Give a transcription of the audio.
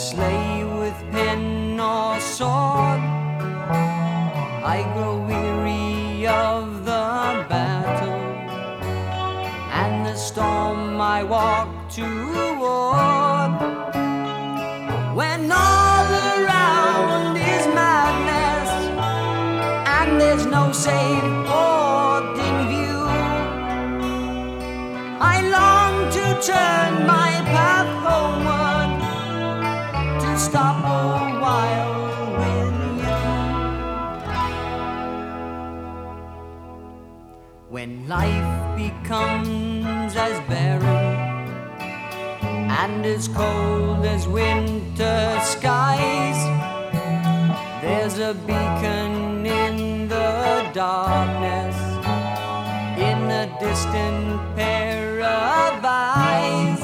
slay with pen or sword. I grow weary of the battle and the storm I walk toward. When all around is madness and there's no safe port in view, I long to turn my path homeward, to stop a while with you. When life becomes as barren and as cold as winter skies, there's a beacon in the darkness, in a distant pair of eyes.